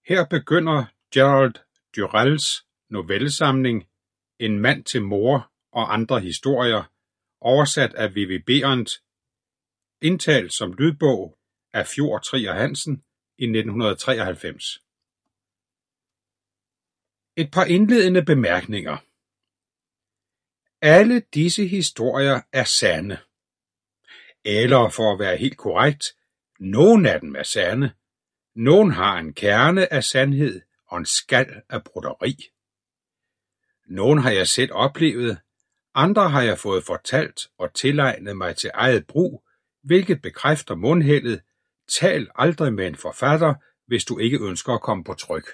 Her begynder Gerald Durrells novellesamling En mand til mor og andre historier, oversat af Vivi Berendt, indtalt som lydbog af Fjord Trier Hansen i 1993. Et par indledende bemærkninger. Alle disse historier er sande. Eller for at være helt korrekt, nogle af dem er sande. Nogle har en kerne af sandhed og en skal af broderi. Nogle har jeg selv oplevet, andre har jeg fået fortalt og tilegnet mig til eget brug, hvilket bekræfter mundheldet: tal aldrig med en forfatter, hvis du ikke ønsker at komme på tryk.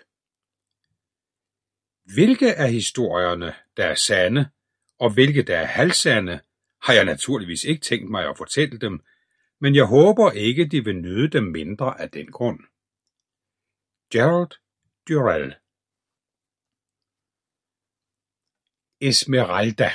Hvilke af historierne, der er sande, og hvilke der er halvsande, har jeg naturligvis ikke tænkt mig at fortælle dem, men jeg håber ikke, de vil nyde dem mindre af den grund. Gerald Durrell. Esmeralda.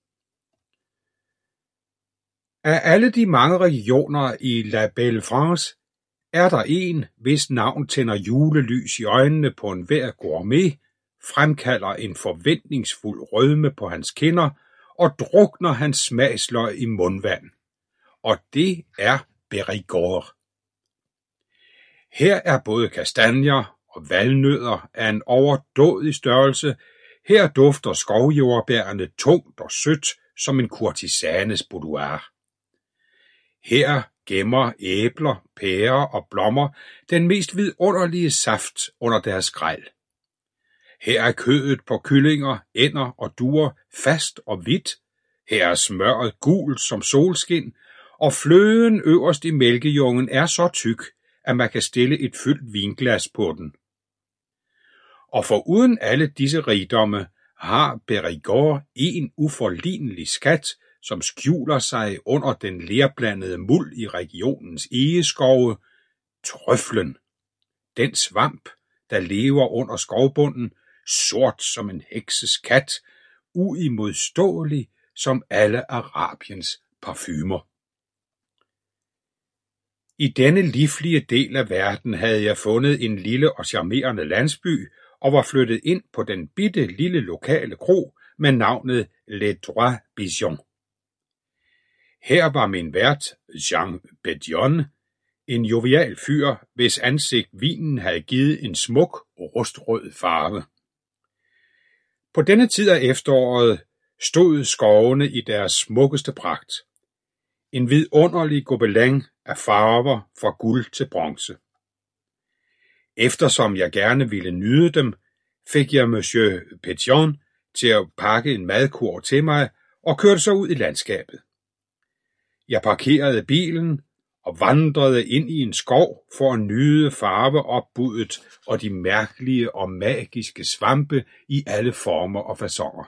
Af alle de mange regioner i La Belle France, er der en, hvis navn tænder julelys i øjnene på enhver gourmet, fremkalder en forventningsfuld rødme på hans kinder og drukner hans smagsløg i mundvand. Og det er Périgord. Her er både kastanjer og valnødder af en overdådig størrelse. Her dufter skovjordbærene tungt og sødt som en kurtisanes boudoir. Her gemmer æbler, pærer og blommer den mest vidunderlige saft under deres skræl. Her er kødet på kyllinger, ænder og duer fast og hvidt. Her er smørret gult som solskin, og fløden øverst i mælkejungen er så tyk, at man kan stille et fyldt vinglas på den. Og foruden alle disse rigdomme har Périgord en uforlignelig skat, som skjuler sig under den lerblandede muld i regionens egeskove: trøflen. Den svamp, der lever under skovbunden, sort som en hekses kat, uimodståelig som alle Arabiens parfumer. I denne livlige del af verden havde jeg fundet en lille og charmerende landsby, og var flyttet ind på den bitte lille lokale kro med navnet Les Trois Pigeons. Her var min vært, Jean Pétion, en jovial fyr, hvis ansigt vinen havde givet en smuk rustrød farve. På denne tid af efteråret stod skovene i deres smukkeste pragt. En vidunderlig gobelin af farver fra guld til bronze. Eftersom jeg gerne ville nyde dem, fik jeg Monsieur Pétion til at pakke en madkurv til mig og kørte så ud i landskabet. Jeg parkerede bilen og vandrede ind i en skov for at nyde farveopbuddet og de mærkelige og magiske svampe i alle former og faconer.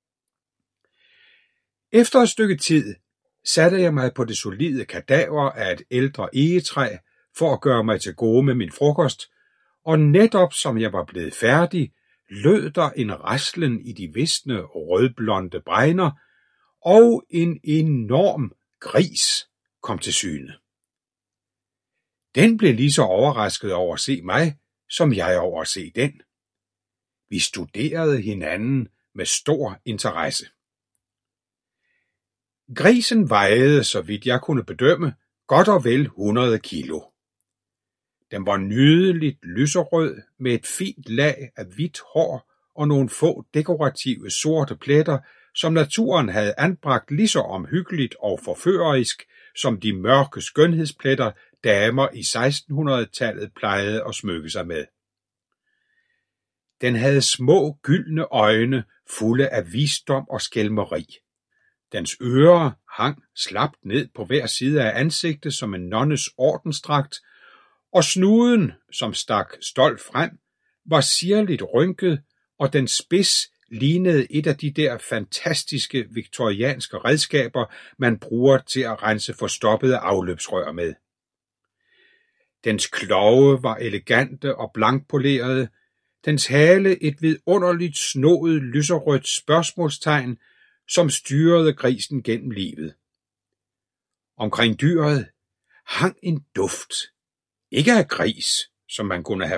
Efter et stykke tid satte jeg mig på det solide kadaver af et ældre egetræ for at gøre mig til gode med min frokost, og netop som jeg var blevet færdig, lød der en raslen i de visne rødblonde bregner, og en enorm gris kom til syne. Den blev lige så overrasket over at se mig, som jeg over at se den. Vi studerede hinanden med stor interesse. Grisen vejede, så vidt jeg kunne bedømme, godt og vel 100 kilo. Den var nydeligt lyserød med et fint lag af hvidt hår og nogle få dekorative sorte pletter, som naturen havde anbragt lige så omhyggeligt og forførerisk som de mørke skønhedspletter, damer i 1600-tallet plejede at smykke sig med. Den havde små gyldne øjne fulde af visdom og skælmeri. Dens ører hang slapt ned på hver side af ansigtet som en nonnes ordensdragt, og snuden, som stak stolt frem, var sirligt rynket, og den spids lignede et af de der fantastiske viktorianske redskaber, man bruger til at rense forstoppede afløbsrør med. Dens klove var elegante og blankpolerede, dens hale et vidunderligt snoet lyserødt spørgsmålstegn, som styrede grisen gennem livet. Omkring dyret hang en duft, ikke af gris, som man kunne have